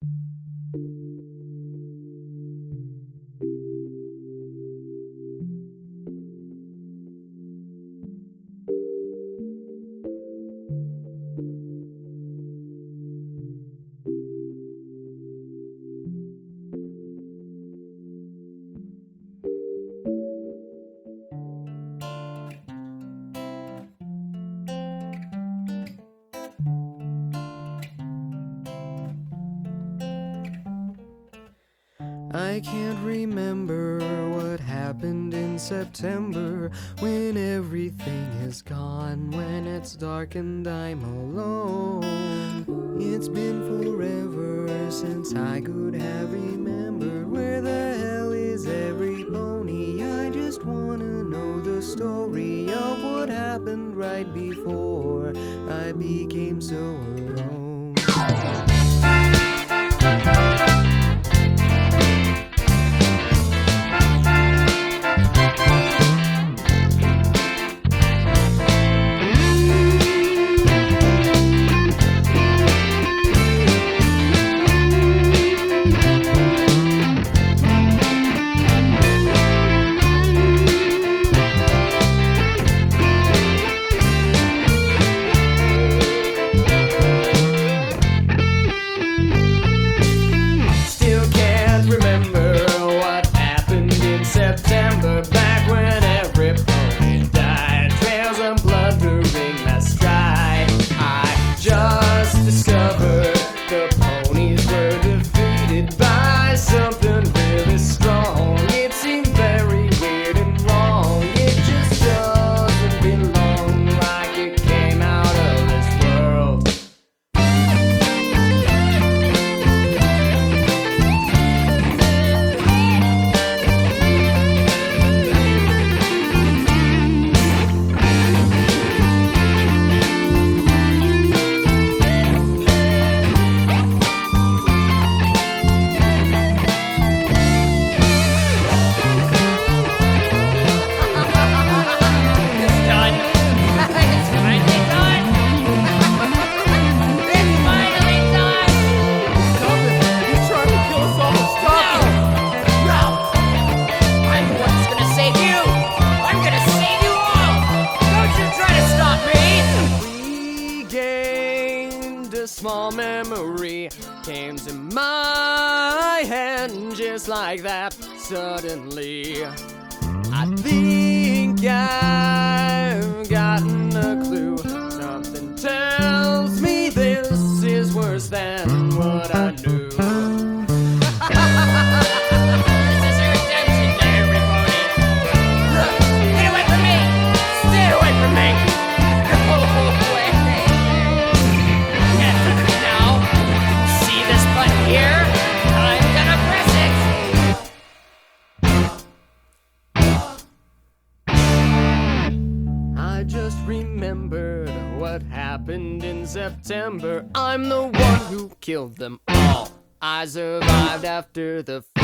I can't remember what happened in September, when everything is gone, when it's dark and I'm alone. It's been forever since I could have remembered where the hell is every pony. I just wanna know the story of what happened right before I became so alone. September, back when every pony died, trails of blood during my stride. I just discovered the ponies were defeated by something really strong. It seemed very weird and wrong. It just doesn't belong, like it came out of this world. Small memory came to my hand just like that. Suddenly, I think I've gotten a clue. Something tells me this is worse than what I knew. I just remembered what happened in September. I'm the one who killed them all. I survived after the